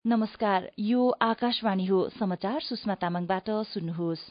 नमस्कार, यो आकाशवाणी हो। समाचार सुषमा तामाङबाट सुन्नुहोस्।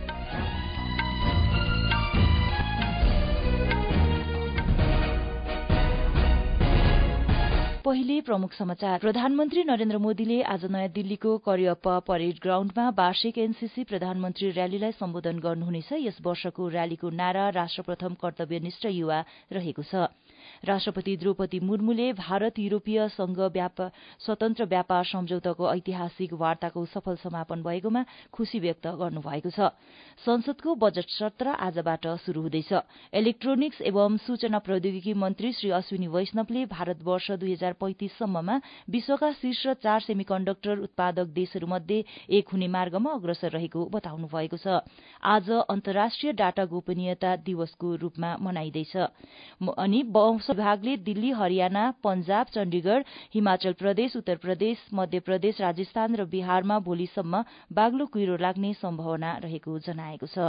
पहिले प्रमुख समाचार। प्रधानमन्त्री नरेन्द्र मोदीले आज नयाँ दिल्लीको करियप्पा परेड ग्राउण्डमा वार्षिक एनसीसी प्रधानमन्त्री र्यालीलाई सम्बोधन गर्नुहुनेछ। यस वर्षको र्यालीको नारा राष्ट्रप्रथम कर्तव्यनिष्ठ युवा रहेको छ। राष्ट्रपति द्रौपदी मुर्मुले भारत यूरोपीय संघ स्वतन्त्र व्यापार सम्झौताको ऐतिहासिक वार्ताको सफल समापन भएकोमा खुशी व्यक्त गर्नुभएको छ। संसदको बजट सत्र आजबाट शुरू हुँदैछ। इलेक्ट्रोनिक्स एवं सूचना प्रौद्योगिकी मन्त्री श्री अश्विनी वैष्णवले भारतवर्ष 2035 सम्ममा विश्वका शीर्ष 4 सेमिकन्डक्टर उत्पादक देशहरूमध्ये एक हुने मार्गमा अग्रसर रहेको बताउनु भएको छ। आज अन्तर्राष्ट्रिय डाटा गोपनीयता दिवसको रूपमा मनाइँदैछ। अनि विभागले दिल्ली, हरियाणा, पंजाब, चण्डीगढ़, हिमाचल प्रदेश, उत्तर प्रदेश, मध्य प्रदेश, राजस्थान र बिहारमा भोलिसम्म बाक्लो कुहिरो लाग्ने सम्भावना रहेको जनाएको छ।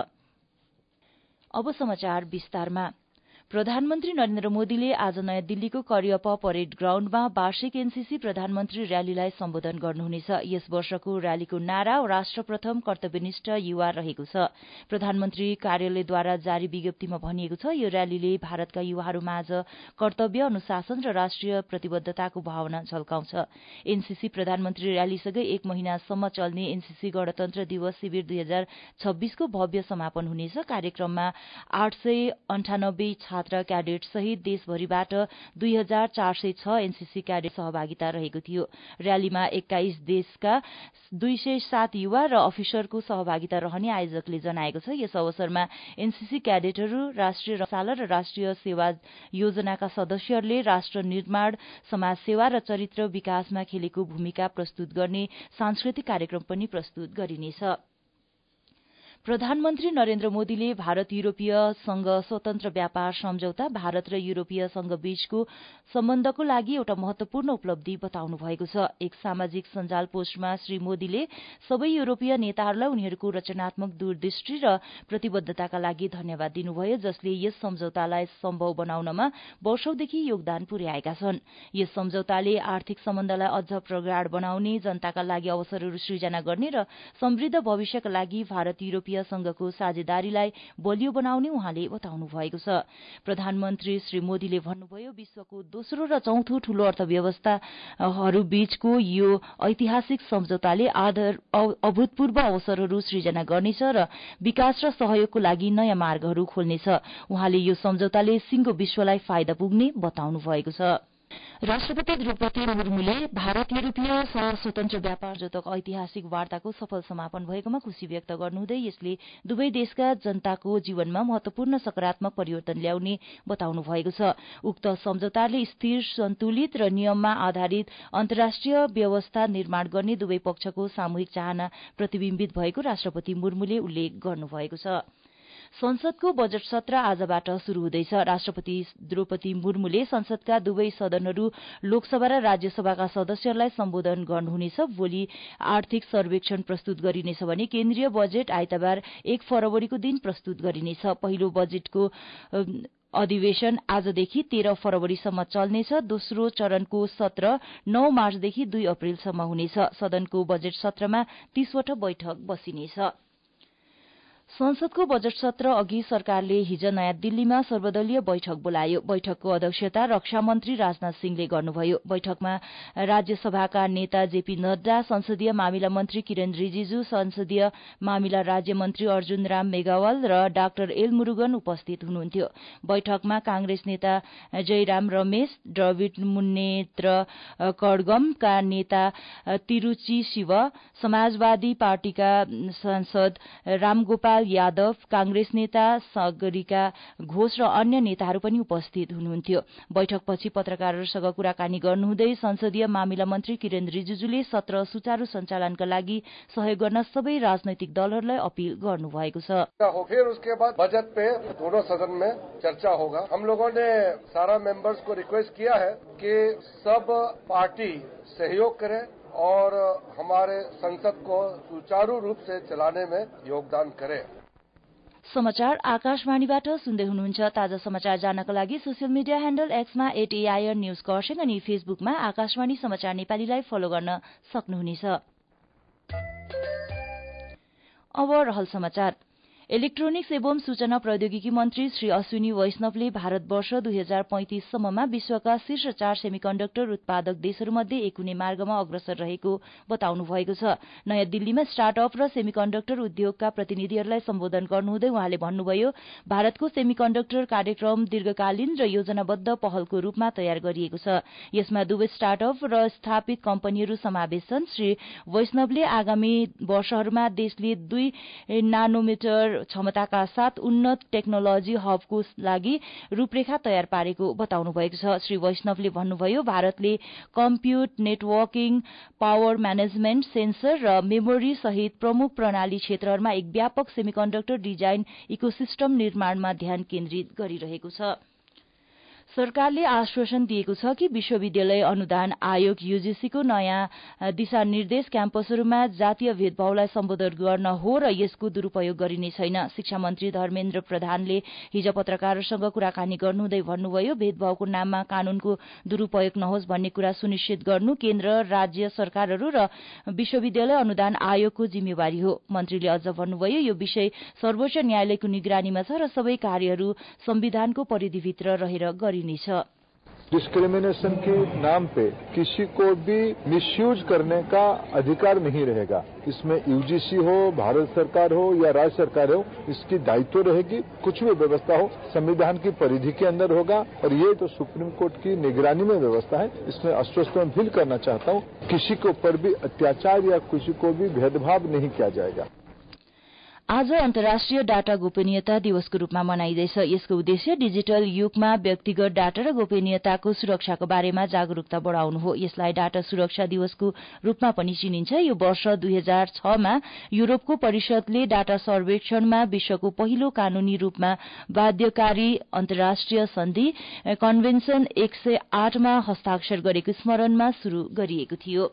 अब समाचार विस्तारमा। प्रधानमन्त्री नरेन्द्र मोदीले आज नयाँ दिल्लीको करियप्पा परेड ग्राउण्डमा वार्षिक एनसीसी प्रधानमन्त्री र्यालीलाई सम्बोधन गर्नुहुनेछ। यस वर्षको र्यालीको नारा राष्ट्रप्रथम कर्तव्यनिष्ठ युवा रहेको छ। प्रधानमन्त्री कार्यालयद्वारा जारी विज्ञप्तिमा भनिएको छ, यो र्यालीले भारतका युवाहरूमाझ कर्तव्य, अनुशासन र राष्ट्रिय प्रतिबद्धताको भावना झल्काउँछ। एनसीसी प्रधानमन्त्री र्यालीसँगै एक महिनासम्म चल्ने एनसीसी गणतन्त्र दिवस शिविर 2026 को भव्य समापन हुनेछ। कार्यक्रममा 898 छात्र क्याडेट सहित देशभरिबाट 2406 एनसीसी क्याडेट सहभागिता रहेको थियो। र्यालीमा 21 देशका 207 युवा र अफिसरको सहभागिता रहने आयोजकले जनाएको छ। यस अवसरमा एनसीसी क्याडेटहरू, राष्ट्रिय रक्षाला र राष्ट्रिय सेवा योजनाका सदस्यहरूले राष्ट्र निर्माण, समाज सेवा र चरित्र विकासमा खेलेको भूमिका प्रस्तुत गर्ने सांस्कृतिक कार्यक्रम पनि प्रस्तुत गरिनेछ। प्रधानमन्त्री नरेन्द्र मोदीले भारत यूरोपीय संघ स्वतन्त्र व्यापार सम्झौता भारत र यूरोपीय संघ बीचको सम्बन्धको लागि एउटा महत्वपूर्ण उपलब्धि बताउनु भएको छ। एक सामाजिक सञ्जाल पोस्टमा श्री मोदीले सबै यूरोपीय नेताहरूलाई उनीहरूको रचनात्मक दूरदृष्टि र प्रतिबद्धताका लागि धन्यवाद दिनुभयो, जसले यस सम्झौतालाई सम्भव बनाउनमा वर्षौंदेखि योगदान पुर्याएका छन्। यस सम्झौताले आर्थिक सम्बन्धलाई अझ प्रगाढ बनाउने, जनताका लागि अवसरहरू सृजना गर्ने र समृद्ध भविष्यका लागि भारत यूरोपीय संघको साझेदारीलाई बलियो बनाउने उहाँले बताउनु भएको छ। प्रधानमन्त्री श्री मोदीले भन्नुभयो, विश्वको दोस्रो र चौथो ठूलो अर्थव्यवस्थाहरू बीचको यो ऐतिहासिक सम्झौताले अभूतपूर्व अवसरहरू सृजना गर्नेछ र विकास र सहयोगको लागि नयाँ मार्गहरू खोल्नेछ। उहाँले यो सम्झौताले सिंगो विश्वलाई फाइदा पुग्ने बताउनु भएको छ। राष्ट्रपति द्रौपदी मुर्मुले भारत यूरोपीय स्वतन्त्र व्यापार सम्झौताको ऐतिहासिक वार्ताको सफल समापन भएकोमा खुशी व्यक्त गर्नुहुँदै यसले दुवै देशका जनताको जीवनमा महत्वपूर्ण सकारात्मक परिवर्तन ल्याउने बताउनु भएको छ। उक्त सम्झौताले स्थिर, सन्तुलित र नियममा आधारित अन्तर्राष्ट्रिय व्यवस्था निर्माण गर्ने दुवै पक्षको सामूहिक चाहना प्रतिबिम्बित भएको राष्ट्रपति मुर्मुले उल्लेख गर्नुभएको छ। संसदको बजट सत्र आजबाट शुरू हुँदैछ। राष्ट्रपति द्रौपदी मुर्मुले संसदका दुवै सदनहरू, लोकसभा र राज्यसभाका सदस्यहरूलाई सम्बोधन गर्नुहुनेछ। भोलि आर्थिक सर्वेक्षण प्रस्तुत गरिनेछ भने केन्द्रीय बजेट आइतबार 1 फरवरीको दिन प्रस्तुत गरिनेछ। पहिलो बजेटको अधिवेशन आजदेखि 13 फरवरीसम्म चल्नेछ। दोस्रो चरणको सत्र 9 मार्चदेखि 2 अप्रेलसम्म हुनेछ। सदनको बजेट सत्रमा 30 वटा बैठक बसिनेछ। संसदको बजट सत्र अघि सरकारले हिज नयाँ दिल्लीमा सर्वदलीय बैठक बोलायो। बैठकको अध्यक्षता रक्षा मन्त्री राजनाथ सिंहले गर्नुभयो। बैठकमा राज्यसभाका नेता जेपी नड्डा, संसदीय मामिला मन्त्री किरण रिजिजू, संसदीय मामिला राज्य मन्त्री अर्जुन राम मेघवाल र डाक्टर एल मुरुगन उपस्थित हुनुहुन्थ्यो। बैठकमा कांग्रेस नेता जयराम रमेश, द्रविड मुन्नेत्र कड़गमका नेता तिरुची शिव, समाजवादी पार्टीका सांसद रामगोपाल यादव, कांग्रेस नेता सागरिका घोष र अन्य नेताहरू पनि उपस्थित हुनुहुन्थ्यो। बैठकपछि पत्रकारहरूसँग कुराकानी गर्नुहुँदै संसदीय मामिला मन्त्री किरण रिजिजूले सत्र सुचारू सञ्चालनका लागि सहयोग गर्न सबै राजनैतिक दलहरूलाई अपील गर्नुभएको छ। फिर उसके बाद बजट पे दोनों सदन में चर्चा होगा। हम लोगों ने सारा मेंबर्स को रिक्वेस्ट किया है कि सब पार्टी सहयोग करें और हमारे संसद को सुचारू रूप से चलाने में योगदान करें। समाचार आकाशवाणीबाट सुन्दै हुनुहुन्छ। ताजा समाचार जान्नका लागि सोशल मिडिया ह्यान्डल एक्समा @AIR न्यूज खरसाङ अनि फेसबुकमा आकाशवाणी समाचार नेपालीलाई फलो गर्न सक्नुहुनेछ। अब रहल समाचार। इलेक्ट्रोनिक्स एवं सूचना प्रौद्योगिकी मन्त्री श्री अश्विनी वैष्णवले भारतवर्ष 2035 सम्ममा विश्वका शीर्ष 4 सेमिकन्डक्टर उत्पादक देशहरूमध्ये एक हुने मार्गमा अग्रसर रहेको बताउनु भएको छ। नयाँ दिल्लीमा स्टार्टअप र सेमिकन्डक्टर उद्योगका प्रतिनिधिहरूलाई सम्बोधन गर्नुहुँदै उहाँले भन्नुभयो, भारतको सेमिकन्डक्टर कार्यक्रम दीर्घकालीन र योजनाबद्ध पहलको रूपमा तयार गरिएको छ। यसमा दुवै स्टार्टअप र स्थापित कम्पनीहरू समावेश छन्। श्री वैष्णवले आगामी वर्षहरूमा देशले 2 नानोमिटर क्षमताका साथ उन्नत टेक्नोलोजी हबको लागि रूपरेखा तयार पारेको बताउनु भएको छ। श्री वैष्णवले भन्नुभयो, भारतले compute, networking, power management, sensor र मेमोरी सहित प्रमुख प्रणाली क्षेत्रहरूमा एक व्यापक सेमिकन्डक्टर डिजाइन इकोसिस्टम निर्माणमा ध्यान केन्द्रित गरिरहेको छ। सरकारले आश्वासन दिएको छ कि विश्वविद्यालय अनुदान आयोग यूजीसीको नयाँ दिशानिर्देश क्याम्पसहरूमा जातीय भेदभावलाई सम्बोधन गर्न हो र यसको दुरूपयोग गरिने छैन। शिक्षा मन्त्री धर्मेन्द्र प्रधानले हिज पत्रकारहरूसँग कुराकानी गर्नुहुँदै भन्नुभयो, भेदभावको नाममा कानूनको दुरूपयोग नहोस् भन्ने कुरा सुनिश्चित गर्नु केन्द्र, राज्य सरकारहरू र विश्वविद्यालय अनुदान आयोगको जिम्मेवारी हो। मन्त्रीले अझ भन्नुभयो, यो विषय सर्वोच्च न्यायालयको निगरानीमा छ र सबै कार्यहरू संविधानको परिधिभित्र रहेर गरिनेछ। डिस्क्रिमिनेशन के नाम पे किसी को भी मिसयूज करने का अधिकार नहीं रहेगा। इसमें यूजीसी हो, भारत सरकार हो या राज्य सरकार हो, इसकी दायित्व रहेगी। कुछ भी व्यवस्था हो संविधान की परिधि के अंदर होगा और ये तो सुप्रीम कोर्ट की निगरानी में व्यवस्था है। इसमें आश्वस्त मैं फील करना चाहता हूँ, किसी के ऊपर भी अत्याचार या किसी को भी भेदभाव नहीं किया जाएगा। आज अन्तर्राष्ट्रिय डाटा गोपनीयता दिवसको रूपमा मनाइँदैछ। यसको उद्देश्य डिजिटल युगमा व्यक्तिगत डाटा र गोपनीयताको सुरक्षाको बारेमा जागरूकता बढ़ाउनु हो। यसलाई डाटा सुरक्षा दिवसको रूपमा पनि चिनिन्छ। यो वर्ष 2006 मा युरोपको परिषदले डाटा सर्वेक्षणमा विश्वको पहिलो कानूनी रूपमा बाध्यकारी अन्तर्राष्ट्रिय सन्धि कन्भेन्सन 108 मा हस्ताक्षर गरेको स्मरणमा शुरू गरिएको थियो।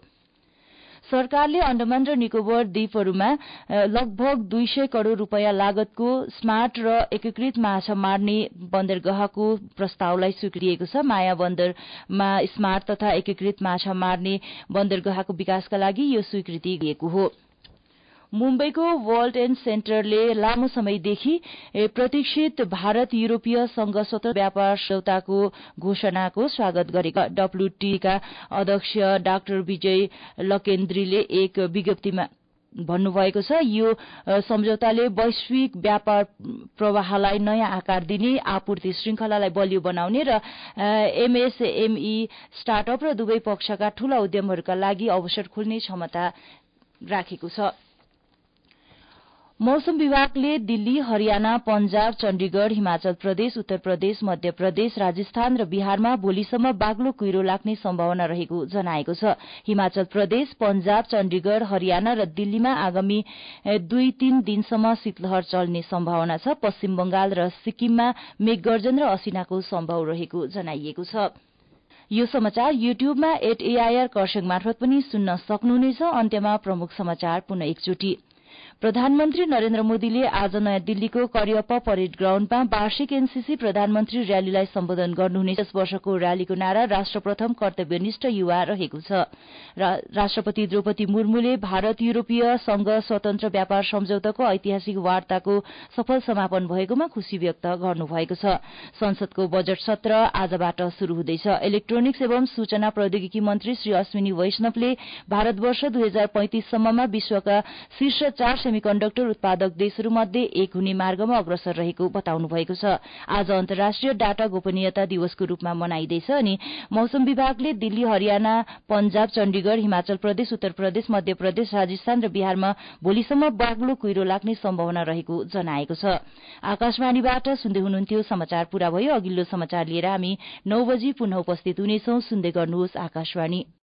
सरकारले अण्डमान र निकोबर द्वीपहरूमा लगभग 200 करोड़ रूपियाँ लागतको स्मार्ट र एकीकृत माछा मार्ने बन्दरगाहको प्रस्तावलाई स्वीकृतिएको छ। माया बन्दरमा स्मार्ट तथा एकीकृत माछा मार्ने बन्दरगाहको विकासका लागि यो स्वीकृति दिएको हो। मुम्बईको वर्ल्ड ट्रेड सेन्टरले लामो समयदेखि प्रतीक्षित भारत यूरोपीय संघ स्वतन्त्र व्यापार समझौताको घोषणाको स्वागत गरेका डब्ल्यूटीका अध्यक्ष डाक्टर विजय लकेन्द्रीले एक विज्ञप्तिमा भन्नुभएको छ, यो सम्झौताले वैश्विक व्यापार प्रवाहलाई नयाँ आकार दिने, आपूर्ति श्रृंखलालाई बलियो बनाउने र एमएसएमई स्टार्टअप र दुवै पक्षका ठूला उद्यमहरूका लागि अवसर खोल्ने क्षमता राखेको छ। मौसम विभागले दिल्ली, हरियाणा, पंजाब, चण्डीगढ़, हिमाचल प्रदेश, उत्तर प्रदेश, मध्य प्रदेश, राजस्थान र बिहारमा भोलिसम्म बाक्लो कुहिरो लाग्ने सम्भावना रहेको जनाएको छ। हिमाचल प्रदेश, पंजाब, चण्डीगढ़, हरियाणा र दिल्लीमा आगामी 2-3 दिनसम्म शीतलहर चल्ने सम्भावना छ। पश्चिम बंगाल र सिक्किममा मेघगर्जन र असिनाको सम्भव रहेको जनाइएको छ। यो समाचार युट्युबमा @AIR खरसाङ मार्फत पनि सुन्न सक्नुहुनेछ। अन्त्यमा प्रमुख समाचार पुनः एकचोटि। प्रधानमन्त्री नरेन्द्र मोदीले आज नयाँ दिल्लीको करियप्पा परेड ग्राउण्डमा वार्षिक एनसीसी प्रधानमन्त्री रयालीलाई सम्बोधन गर्नुहुनेछ। यस वर्षको रयालीको नारा राष्ट्र प्रथम कर्तव्यनिष्ठ युवा रहेको छ। राष्ट्रपति द्रौपदी मुर्मुले भारत यूरोपीय संघ स्वतन्त्र व्यापार सम्झौताको ऐतिहासिक वार्ताको सफल समापन भएकोमा खुशी व्यक्त गर्नुभएको छ। संसदको बजेट सत्र आजबाट शुरू हुँदैछ। इलेक्ट्रोनिक्स एवं सूचना प्रौद्योगिकी मन्त्री श्री अश्विनी वैष्णवले भारतवर्ष 2035 सम्ममा विश्वका शीर्ष 4 सेमिकन्डक्टर उत्पादक देशहरूमध्ये एक हुने मार्गमा अग्रसर रहेको बताउनु भएको छ। आज अन्तर्राष्ट्रिय डाटा गोपनीयता दिवसको रूपमा मनाइँदैछ अनि मौसम विभागले दिल्ली, हरियाणा, पंजाब, चण्डीगढ़, हिमाचल प्रदेश, उत्तर प्रदेश, मध्य प्रदेश, राजस्थान र बिहारमा भोलिसम्म बाक्लो कुहिरो लाग्ने सम्भावना रहेको जनाएको छ। आकाशवाणीबाट सुन्दै हुनुहुन्थ्यो। समाचार पूरा भयो। अघिल्लो समाचार लिएर हामी 9 बजी पुनः उपस्थित हुनेछौं। सुन्दै गर्नुहोस् आकाशवाणी।